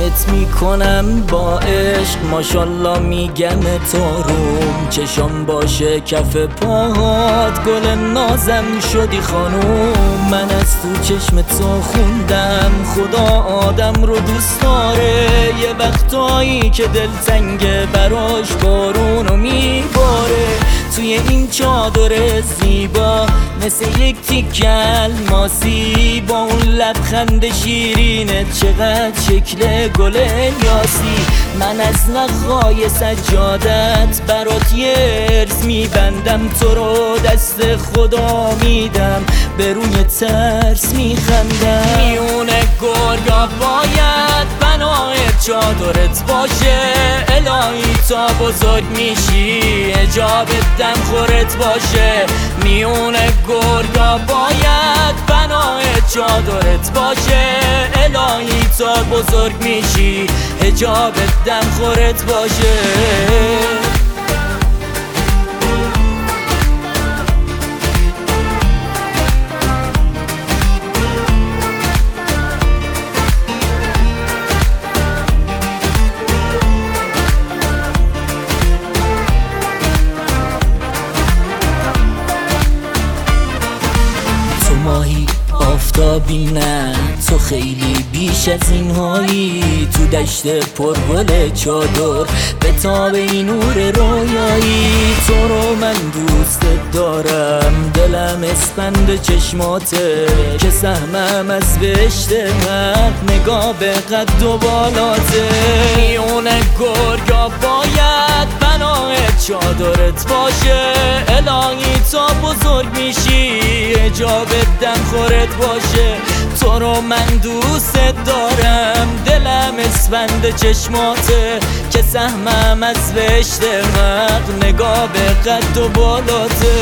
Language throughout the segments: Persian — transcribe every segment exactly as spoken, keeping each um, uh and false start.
نگاهت میکنم با عشق، ماشالله میگم تاروم، چشام باشه کف پاهات، گل نازم شدی خانوم. من از تو چشم تو خوندم خدا آدم رو دوست داره، یه وقتایی که دل تنگه براش بارونو میباره. توی این چادر زیبا مثل یک تیکه الماسی، با اون لبخند شیرینت چقدر شکل گل یاسی. من از نخای سجادت برات یه ارز میبندم، تو رو دست خدا میدم به روی ترس میخندم. میونه گرگا باید بنای چادرت باشه، الهی تا بزرگ میشی حجابت دم خورت باشه. میونه گرگا باید بنای چادرت باشه، الهی تا بزرگ میشی حجابت دم خورت باشه. ماهی آفتابی نه، تو خیلی بیش از این هایی، تو دشت پرگل چادر به تاب این نور رویایی. تو رو من دوست دارم، دلم اسپند چشماته، که سهمم از بهشت حق نگاه به قد و بالاته. میونه گرگا باید بنای چادرت باشه، الهی تا بزرگ میشی حجابت دم خورت باشه. تو رو من دوست دارم، دلم اسفند چشماته، که سهمم از بهشت حق نگاه به قد و بالاته.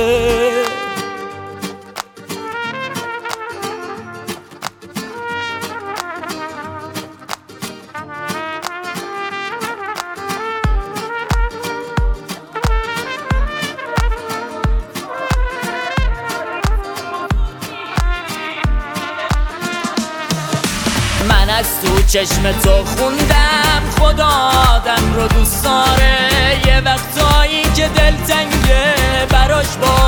من از تو چشم تو خوندم خدا آدم رو دوست داره، یه وقتایی که دل تنگه براش با